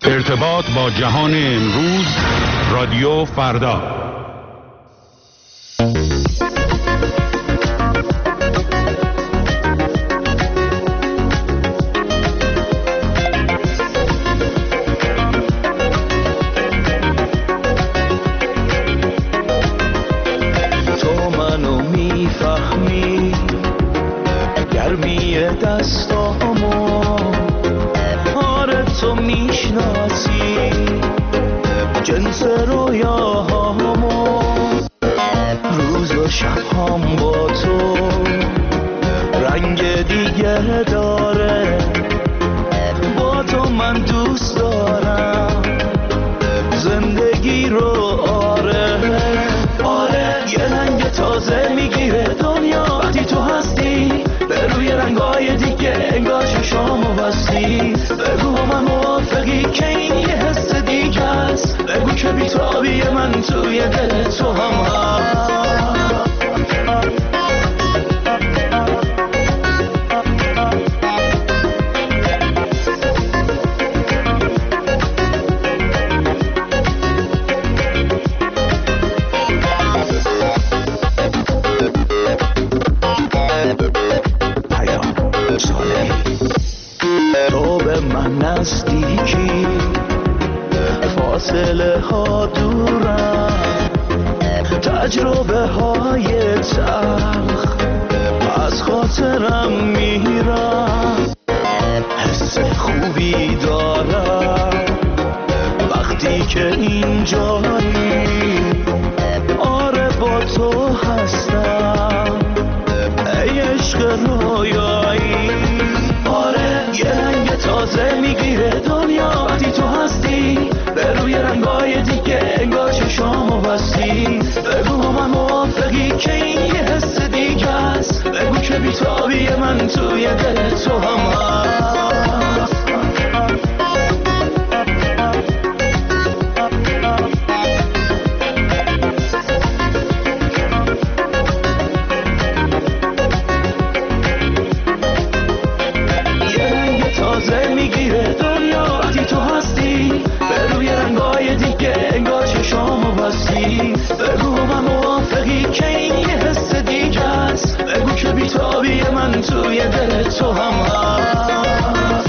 ارتباط با جهان امروز، رادیو فردا. تو منو میفهمی، گرمی دستامو، آره تو میشناسی جنس رویاهامو، روز و شبهام با تو رنگ دیگه داره، با تو من دوست دارم زندگی رو، آره یه رنگ تازه میگیره دنیا وقتی تو هستی، به روی رنگای دیگه انگار چشامو بستی. بگو من موافقی که این یه حس دیگه است، بگو که بی‌تابی من توی دل تو هم هست. تو به من نزدیکی، فاصله ها دورم، تجربه های تلخ از خاطرم میرم، حس خوبی دارم وقتی که اینجایی، آره با تو هستم ای عشق رویایی، آره یه رنگ تازه میگیره دنیا وقتی تو هستی، به روی رنگای دیگه انگار چشامو بستی. بگو من موافقی که این یه حس دیگه است، بگو که بی‌تابی من توی دل تو هم هست. توی دل تو هم هست.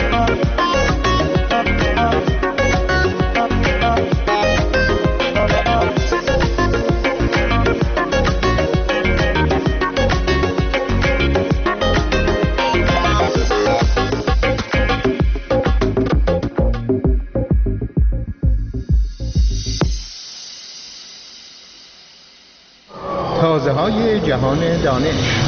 تازه های جهان دانش.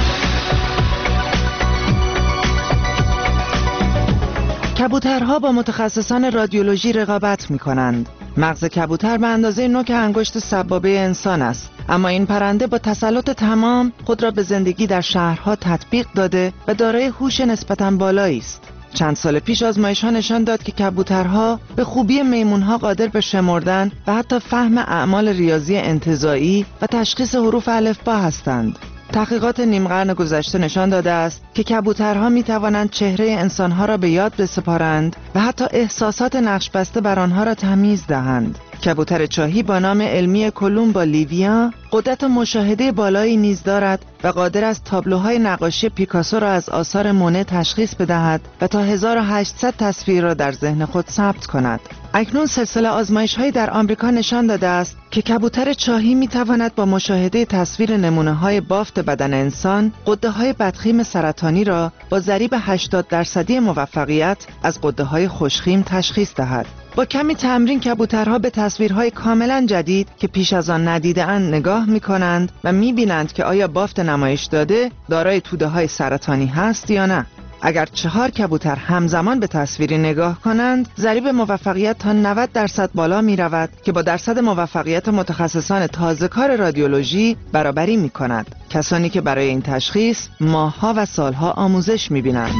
کبوترها با متخصصان رادیولوژی رقابت می‌کنند. مغز کبوتر به اندازه نوک انگشت سبابه انسان است، اما این پرنده با تسلط تمام خود را به زندگی در شهرها تطبیق داده و دارای هوش نسبتاً بالایی است. چند سال پیش آزمایش‌ها نشان داد که کبوترها به خوبی میمون‌ها قادر به شمردن و حتی فهم اعمال ریاضی انتزاعی و تشخیص حروف الفبا هستند. تحقیقات نیم قرن گذشته نشان داده است که کبوترها می توانند چهره انسانها را به یاد بسپارند و حتی احساسات نقش‌بسته بر آنها را تمیز دهند. کبوتر چاهی با نام علمی کولومبا لیویا قدرت مشاهده بالایی نیز دارد و قادر است تابلوهای نقاشی پیکاسو را از آثار مونه تشخیص بدهد و تا 1800 تصویر را در ذهن خود ثبت کند. اکنون سلسله آزمایش‌هایی در آمریکا نشان داده است که کبوتر چاهی می‌تواند با مشاهده تصویر نمونه‌های بافت بدن انسان غده‌های بدخیم سرطانی را با ضریب 80% موفقیت از غده‌های خوشخیم تشخیص دهد. با کمی تمرین کبوترها به تصویرهای کاملا جدید که پیش از آن ندیده‌اند نگاه می‌کنند و می‌بینند که آیا بافت نمایش داده دارای توده‌های سرطانی هست یا نه. اگر 4 کبوتر همزمان به تصویری نگاه کنند، ضریب موفقیت تا 90% بالا می رود که با درصد موفقیت متخصصان تازه‌کار رادیولوژی برابری می کند. کسانی که برای این تشخیص ماه‌ها و سال‌ها آموزش می بینند.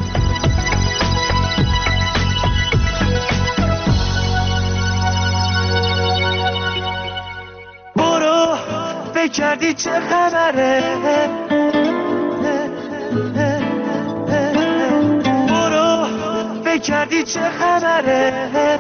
برو فکر کردی چه خبره، کردی چه خبره؟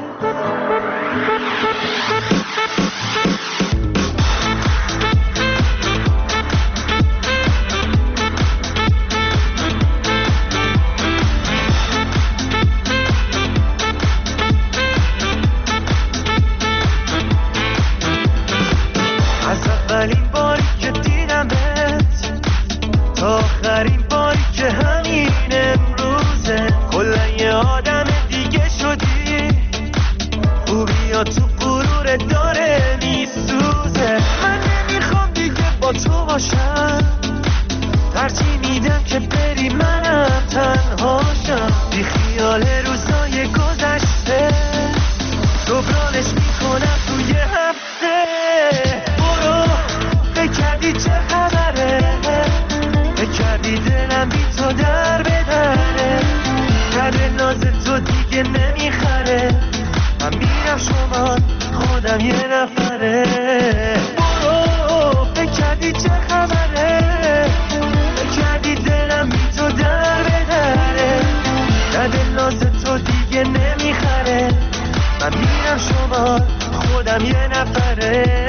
از اولین باری که دیدمت تا آخرین باری که همین امروزه کلا یه آدم دیگه شدی. خوبیا تو غرور داره میسوزه. من نمیخوام دیگه با تو باشم، ترجیح میدم که بری منم تنهاشم. بی خیال روزای گذشته جبرانش میکنم توی هفته. برو فکر کردی چه خبره؟ فکر کردی دلم بی تو در بدره؟ کرده ناز تو دیگه نمیخره. من میرم شما خودم یه نفره. برو فکر کردی چه خبره؟ فکر کردی دلم بی تو در بدره؟ کرده ناز تو دیگه نمیخره. من میرم شما خودم یه نفره.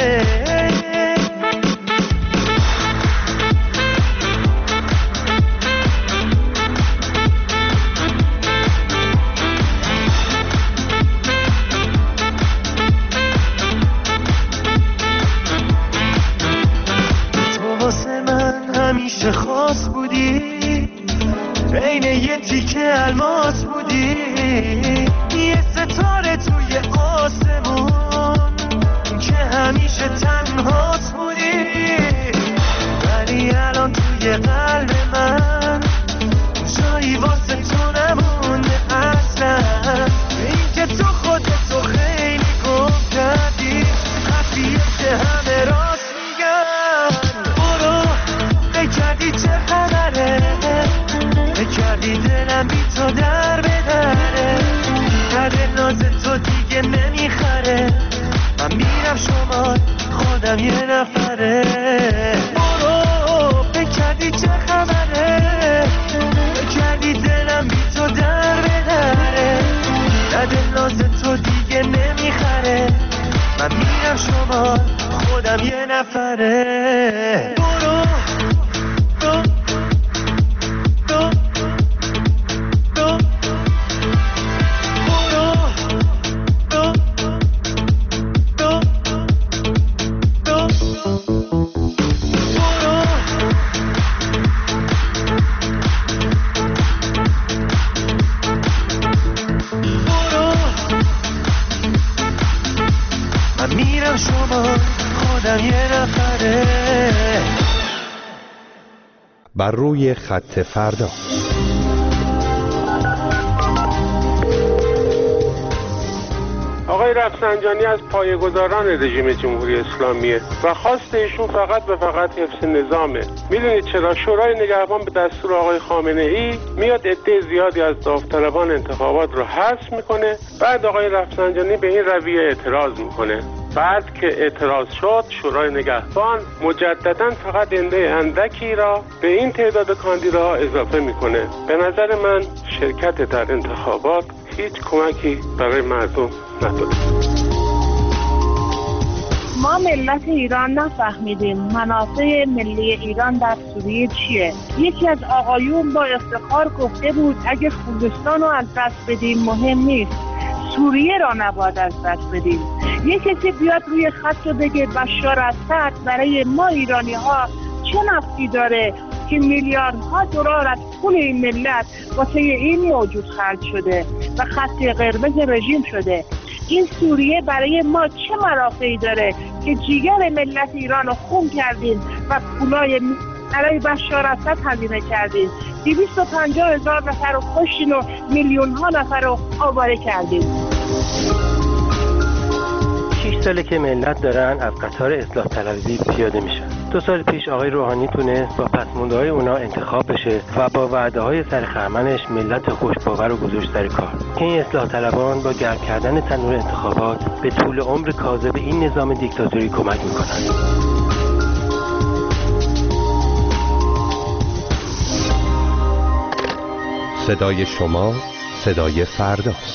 تو واسه من همیشه خاص بودی، بین یه تیکه الماس بودی، یه ستاره توی آسمون که همیشه تنهاست بودی. ولی الان توی قلب من جایی واسه تو نمونده اصلا. این که تو خودتو خیلی گم کردی، حرفیه که همه راست میگن. برو فکر کردی چه خبره؟ فکر کردی دلم بی تو در بدره؟ کرده ناز تو دیگه نمیخره. من میرم شما خودم یه نفره. برو فکر کردی چه خبره؟ فکر کردی دلم بی تو در بدره؟ کرده ناز تو دیگه نمیخره. من میرم شما خودم یه نفره. برو بر روی خط فردا. آقای رفسنجانی از پایه‌گذاران رژیم جمهوری اسلامیه و خواست ایشون فقط و فقط حفظ نظامه. میدونید چرا؟ شورای نگهبان به دستور آقای خامنه ای میاد عده زیادی از داوطلبان انتخابات رو حذف میکنه. بعد آقای رفسنجانی به این رویه اعتراض میکنه. بعد که اعتراض شد، شورای نگهبان مجددا فقط عده اندکی را به این تعداد کاندیداها اضافه میکنه. به نظر من شرکت در انتخابات هیچ کمکی برای مردم نداره. ما ملت ایران نفهمیدیم منافع ملی ایران در سوریه چیه. یکی از آقایون با افتخار گفته بود اگه خوزستان رو از دست بدیم مهم نیست، سوریه را نباید از دست بدیم. یه کسی بیاد روی خط رو بگه بشار اسد برای ما ایرانی ها چه نفعی داره که میلیاردها دلار از پول این ملت واسه این موجود خرج شده و خط قرمز رژیم شده. این سوریه برای ما چه منافعی داره که جیگر ملت ایران رو خون کردیم و پولای برای بشار اسد هزینه کردیم. 250,000 نفر رو کشتین و میلیون ها نفر رو آواره کردیم. 6 ساله که ملت دارن از قطار اصلاح طلبی پیاده میشن. 2 سال پیش آقای روحانی تونست با پسماندهای اونا انتخاب بشه و با وعده‌های سرخرمنش ملت خوشباور رو گذاشت سر کار. که این اصلاح طلبان با گرم کردن تنور انتخابات به طول عمر کاذب این نظام دیکتاتوری کمک میکنن. صدای شما، صدای فرداست.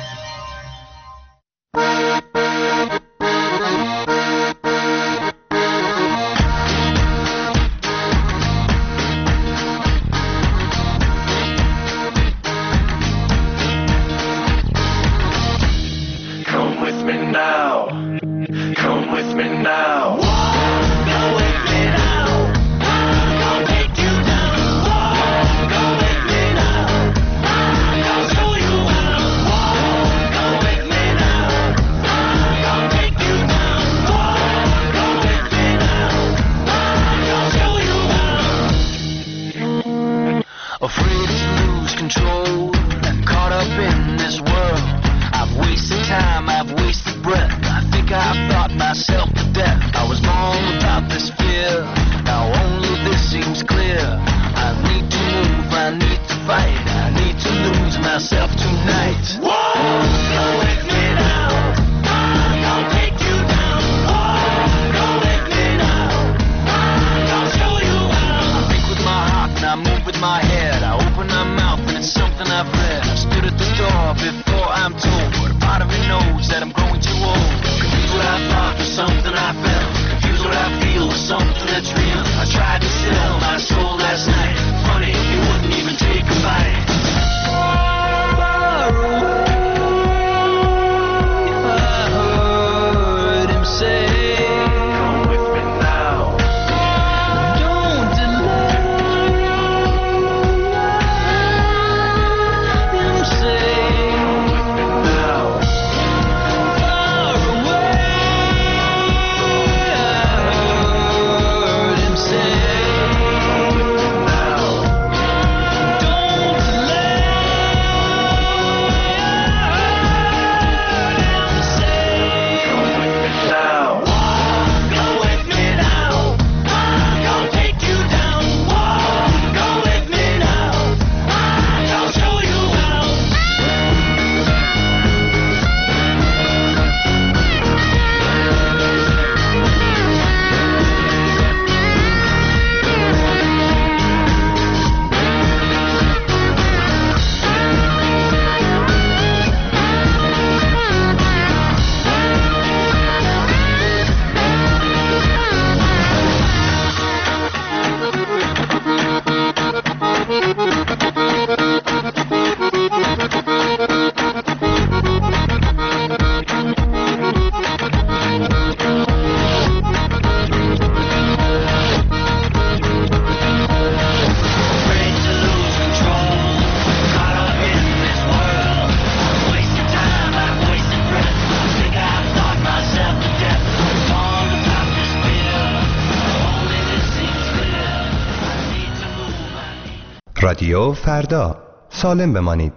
رادیو فردا، سالم بمانید.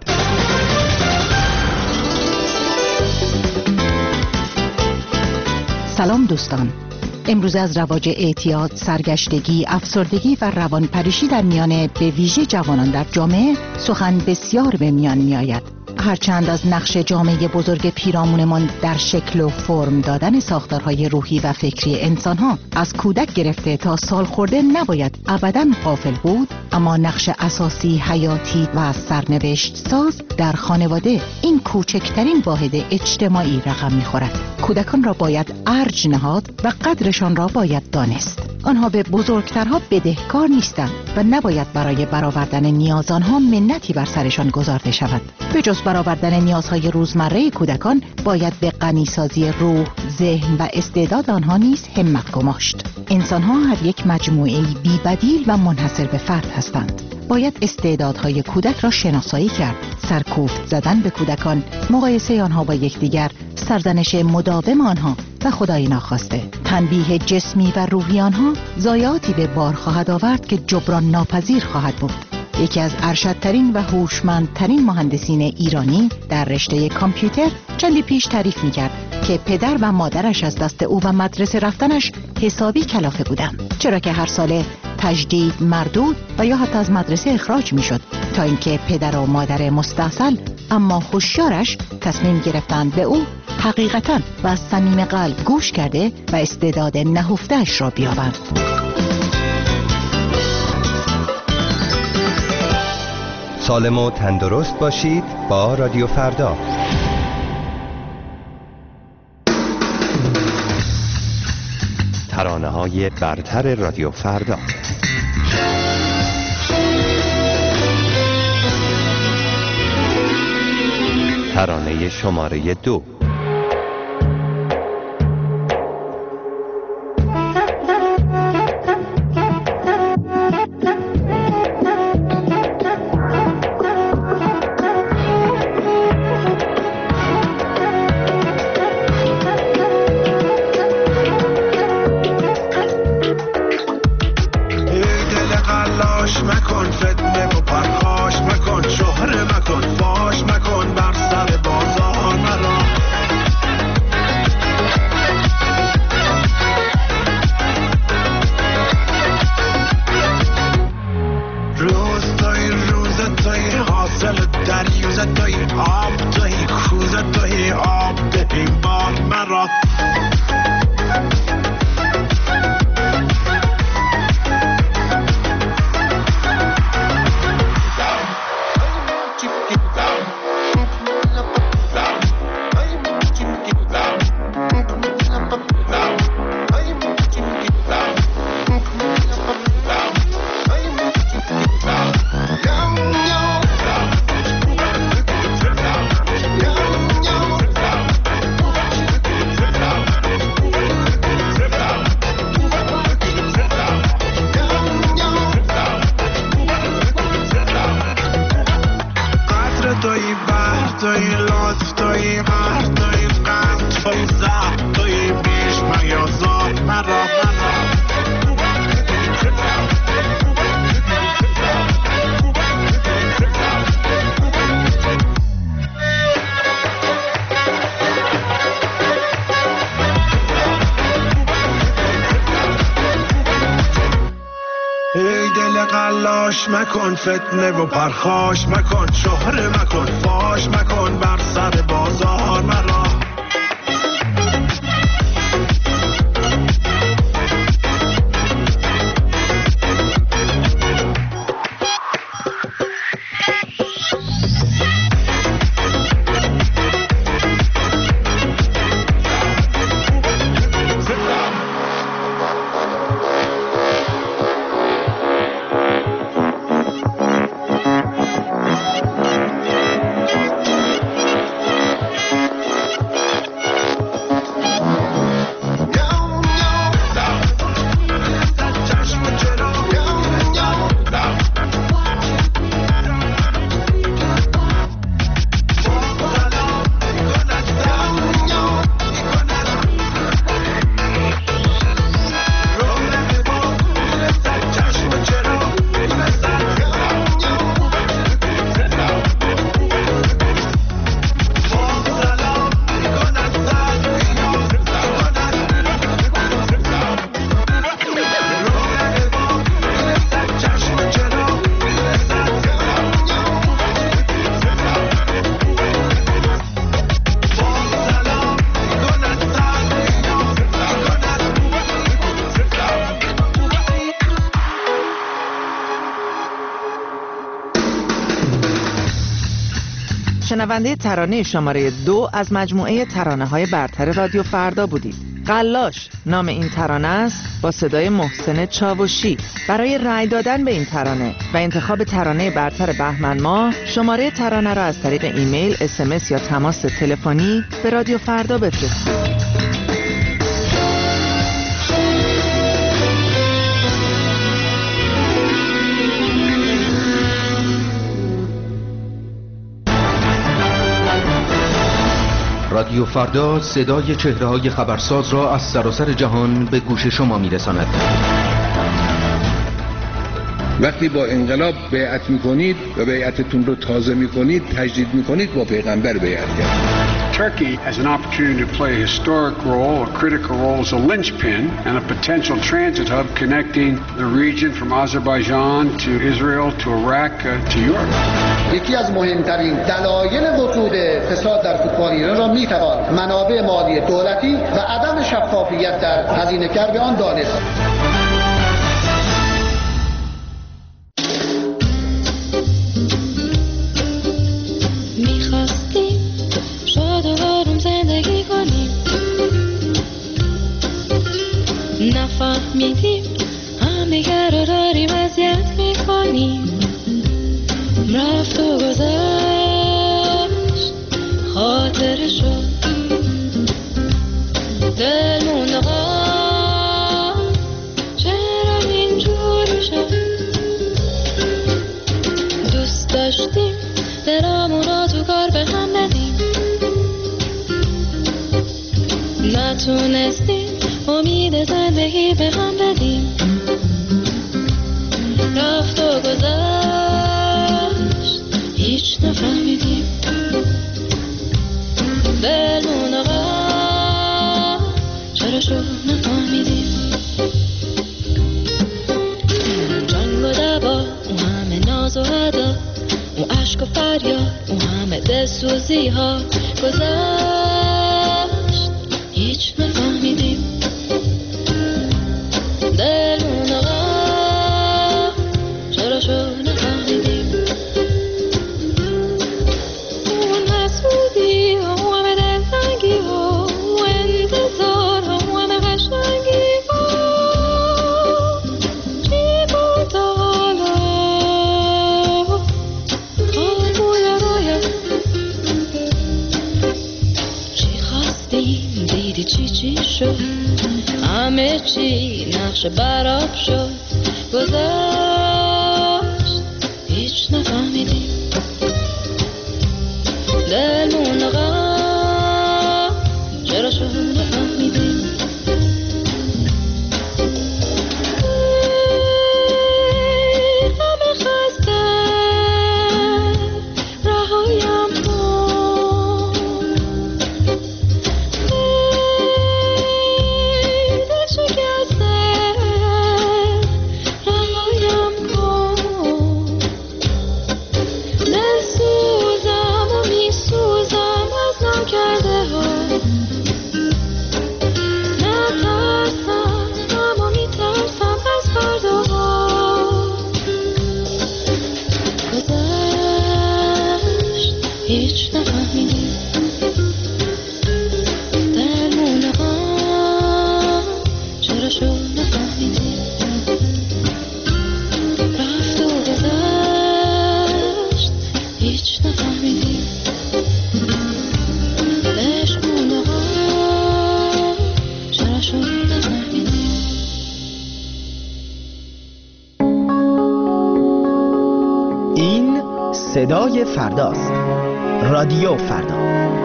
سلام دوستان، امروز از رواج اعتیاد، سرگشتگی، افسردگی و روانپریشی در میان به ویژه جوانان در جامعه سخن بسیار به میان می آید. هرچند از نقش جامعه بزرگ پیرامونمان در شکل و فرم دادن ساختارهای روحی و فکری انسانها از کودک گرفته تا سالخورده نباید ابداً غافل بود، اما نقش اساسی، حیاتی و سرنوشت ساز در خانواده این کوچکترین واحد اجتماعی رقم می‌خورد. کودکان را باید ارج نهاد و قدرشان را باید دانست. آنها به بزرگترها بدهکار نیستند و نباید برای برآوردن نیاز آنها منتی بر سرشان گذارده شود. به جز برآوردن نیازهای روزمره کودکان باید به غنیسازی روح، ذهن و استعداد آنها نیز همت گماشت. انسان‌ها هر یک مجموعه‌ای بی‌بدیل و منحصر به فرد هستند. باید استعدادهای کودک را شناسایی کرد، سرکوفت زدن به کودکان، مقایسه آنها با یکدیگر، سرزنش مداوم آنها و خدای ناخواسته تنبیه جسمی و روحی آنها ضایعاتی به بار خواهد آورد که جبران ناپذیر خواهد بود. یکی از ارشدترین و هوشمندترین مهندسین ایرانی در رشته کامپیوتر چندی پیش تعریف می‌کرد که پدر و مادرش از دست او و مدرسه رفتنش حسابی کلافه بودند، چرا که هر ساله تجدید، مردود و یا حتی از مدرسه اخراج می‌شد، تا اینکه پدر و مادر مستاصل اما هوشیارش تصمیم گرفتند به او حقیقتاً و از صمیم قلب گوش کرده و استعداد نهفته‌اش را بیابند. سالم و تندرست باشید با رادیو فردا. ترانه‌های برتر رادیو فردا. ترانه شماره 2. مکن فتنه و پرخاش مکن، شهره مکن، فاش مکن، بر سر بازار مرا. شنونده ترانه شماره 2 از مجموعه ترانه‌های برتر رادیو فردا بودید. قلاش نام این ترانه است، با صدای محسن چاوشی. برای رأی دادن به این ترانه و انتخاب ترانه برتر بهمن ماه، شماره ترانه را از طریق ایمیل، SMS یا تماس تلفنی به رادیو فردا بفرستید. رادیو فردا صدای چهره‌های خبرساز را از سراسر جهان به گوش شما می‌رساند. وقتی با انقلاب بیعت می‌کنید و بیعتتون رو تازه می‌کنید، تجدید می‌کنید، با پیغمبر بیعت کرد. Turkey has an opportunity to play a historic role, a critical role as a linchpin and a potential transit hub connecting the region from Azerbaijan to Israel to Iraq to Europe. یکی از مهمترین دلایل وجود فساد در فوتبال ایران را میتوان منابع مالی دولتی و عدم شفافیت در هزینه‌کرد آن دانست. شاد و آروم زندگی کنیم. نفهمیدیم همدیگر رو داریم اذیت میکنیم. رفت و گذشت خاطره شد دلمون آقا چرا اینجوری شد. دوست داشتیم درامون رو تو کار به هم ندیم. نتونستیم امید زندگی به هم بدیم. رفت و گذشت هیچ نفهمیدیم. دلمون آقا چرا شد نفهمیدیم. جنگ و دعوا، اون همه ناز و ادا، اون عشق و فریاد، اون همه دلسوزی ها گذشت هیچ نفهمیدیم. دلمون آقا چرا شد نفهمیدیم. اون حسودی ها، اون همه دلتنگی ها، اون انتظار ها، اون همه قشنگی ها، چی بود تا حالا خاموی رویا. چی خواستیم دیدی چی شد. همه چی نقش براب شد گذشت هیچ نفهمیدیم. دلمون آقا چرا شد نفهمیدیم. همه خسته رهایم کن. دل شکسته رهایم کن. دل سوزم و میسوزم از ناکرده ها. نترسم اما میترسم از فرداها. گذشت هیچ نفهمیدیم. دلمون آقا چرا شد نفهمیدیم. رفت و گذشت هیچ نفهمیدیم. دلشون آقا چرا شد نفهمیدیم. این صدای فرداست. رادیو فردا.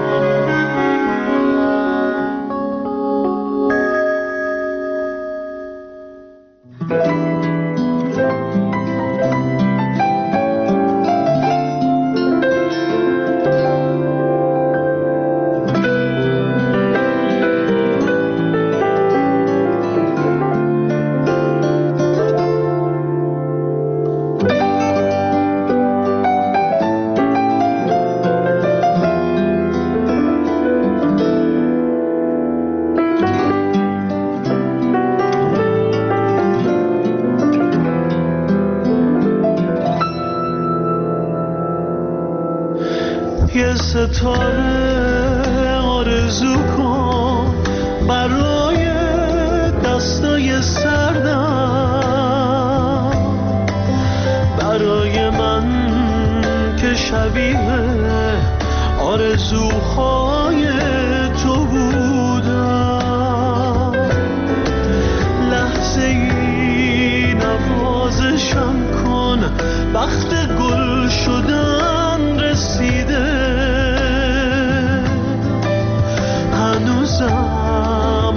یه ستاره آرزو کن برای دستای سردم. برای من که شبیه آرزوهای تو بودم. لحظه ای نوازشم کن وقت گل شدن رسیده. هنوزم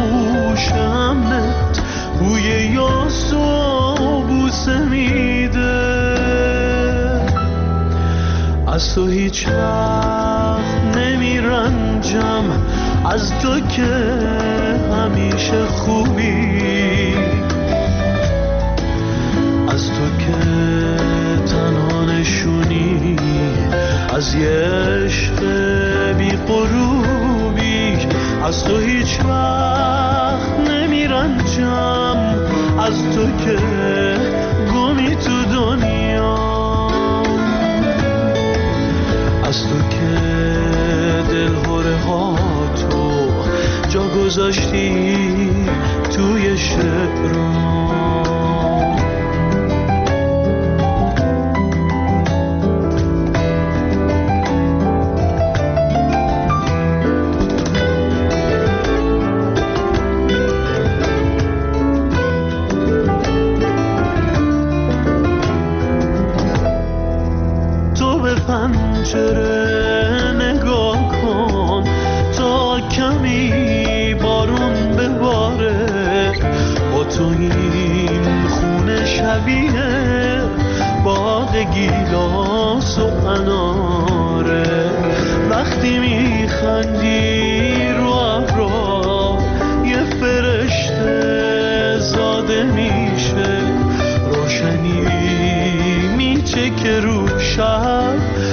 آغوشمت بوی یاس و بوسه میده. از تو هیچ وقت نمیرنجم، از تو که همیشه خوبی. از تو که تنها نشونی از یه عشق بی غروبی. از تو هیچ وقت نمیرنجم، از تو که گمی تو دنیا. از تو که دل گذاشتی توی شعرام. تو به پنجره نگاه کن تا کمی بارون بباره، با تو این خونه شبیه باغ گیلاس و اناره. وقتی میخندی رو ابرا یه فرشته زاده میشه، روشنی میچکه رو شب،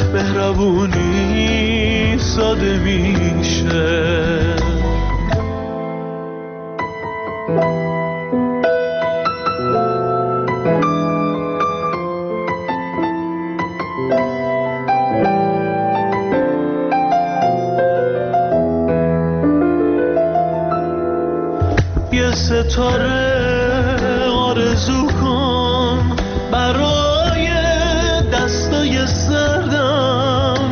مهربونی ساده میشه. یه ستاره آرزو کن برای دستای سردم،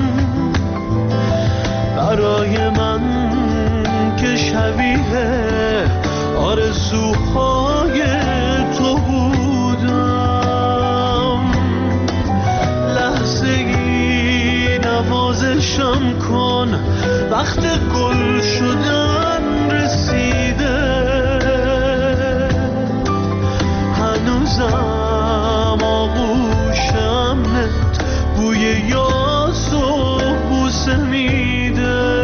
برای من که شبیه آرزوهای تو بودم. لحظه ای نوازشم کن، وقت گل شدن رسیده. هنوزم آغوشم نت بوی یاس و بوسه میده.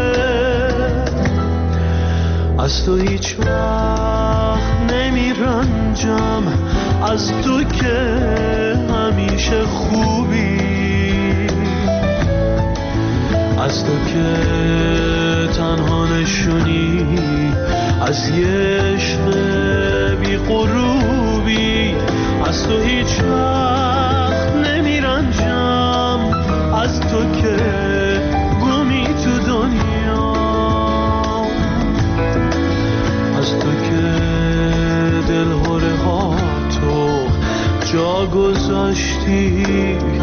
از تو هیچ وقت نمیرنجم، از تو که همیشه خوبی، از تو که تنها نشونی از یه عشق بی غروبی. از تو هیچ وقت نمیرنجم، از تو که گمی تو دنیا، از تو که دلهره ها تو جا گذاشتی